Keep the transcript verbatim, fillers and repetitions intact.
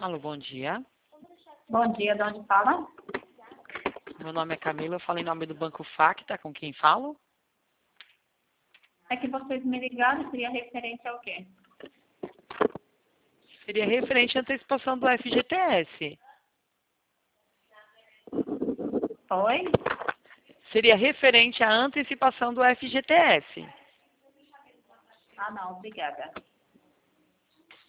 Alô, bom dia. Bom dia, de onde fala? Meu nome é Camila, eu falo em nome do Banco Facta, com quem falo? É que vocês me ligaram, seria referente ao quê? Seria referente à antecipação do F G T S. Oi? Seria referente à antecipação do F G T S. Ah, não, obrigada.